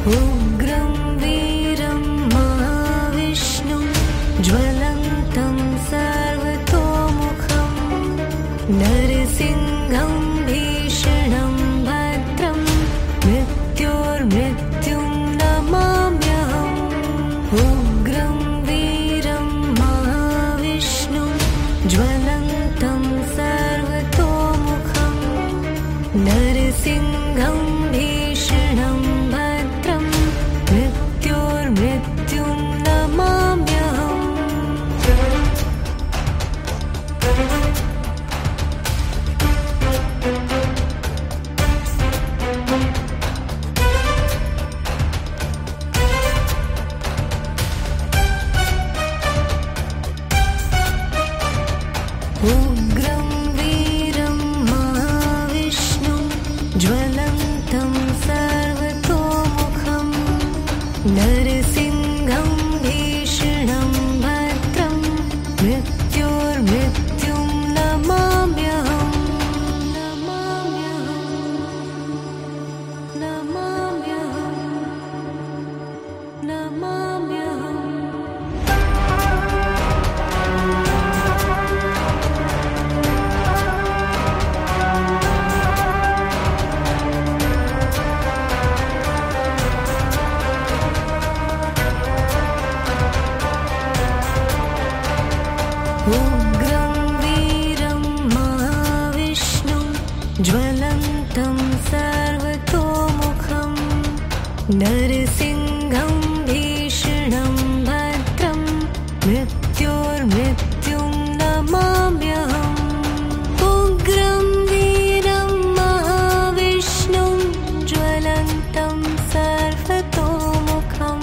उग्रं वीरं महाविष्णुं ज्वलन्तं सर्वतोमुखं नरसिंहं भीषणं भद्रं मृत्योर्मृत्युं नमाम्यहम् उग्रं वीरं महाविष्णुं ज्वलन्तं सर्वतोमुखं नरसिंहं भीषणं भद्रं मृत्योर्मृत्युं नमाम्यहम् उग्रं वीरं महाविष्णुं ज्वलन्तं सर्वतोमुखं नरसिंहं भीषणं भद्रं मृत्योर्मृत्युं नमाम्यहम् उग्रं वीरं महाविष्णुं ज्वलन्तं सर्वतोमुखं नरसिंहं भीषणं भद्रं मृत्योर्मृत्युं नमाम्यहम् उग्रं वीरं महाविष्णुं ज्वलन्तं सर्वतोमुखं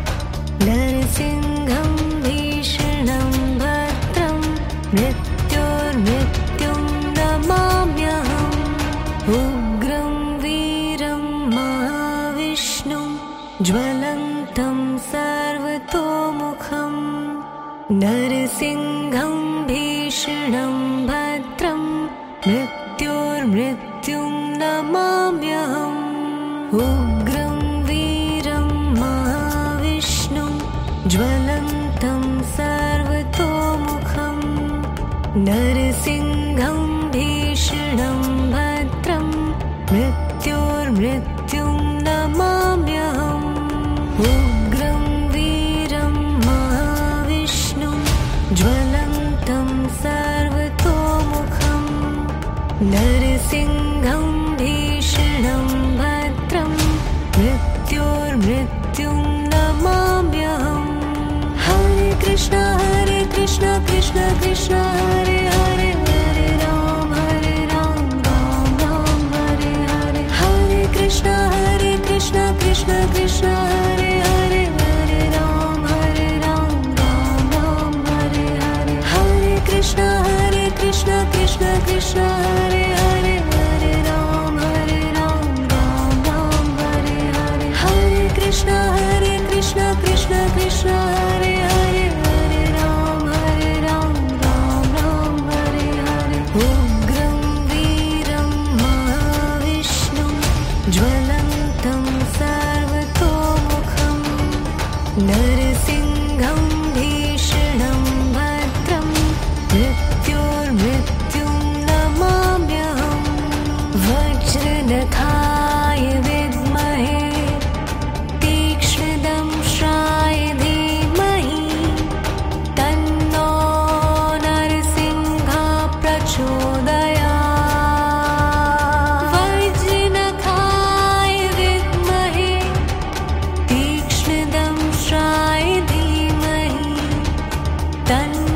नरसिंहं भीषणं भद्रं मृत्योर्मृत्युं नमाम्यहम् उग्रं वीरं महाविष्णुं ज्वलन्तं सर्वतोमुखं नरसिंहं भीषणं भद्रं मृत्योर्मृत्युं नमाम्यहम् उग्रं वीरं महाविष्णुं ज्वलन्तं सर्वतोमुखं नरसिंहं भीषणं भद्रं मृत्योर्मृत्युं नमाम्यहम् उग्रं वीरं महाविष्णुं ज्वलन्तं सर्वतोमुखं नरसिंहं भीषणं भद्रं मृत्योर्मृत्युं नमाम्यहम् हरे कृष्ण कृष्ण कृष्ण हरे हरे हरे राम राम राम हरे हरे हरे कृष्ण कृष्ण कृष्ण हरे हरे हरे राम राम राम हरे हरे हरे कृष्ण कृष्ण कृष्ण हरे हरे हरे राम राम राम हरे हरे हरे कृष्ण कृष्ण कृष्ण हरे हरे हरे राम राम हरे हरे उग्रं वीरं महाविष्णुं ज्वलन्तं सर्वतोमुखं नरसिंहं भीषणं भद्रं मृत्योर्मृत्युं नमाम्यहम् वज्रनखाय विद्महे तीक्ष्णदंष्ट्राय धीमहि तन्नो नरसिंहः प्रचोदयात् वज्रनखाय विद्महे तीक्ष्णदंष्ट्राय धीमहि तन्नो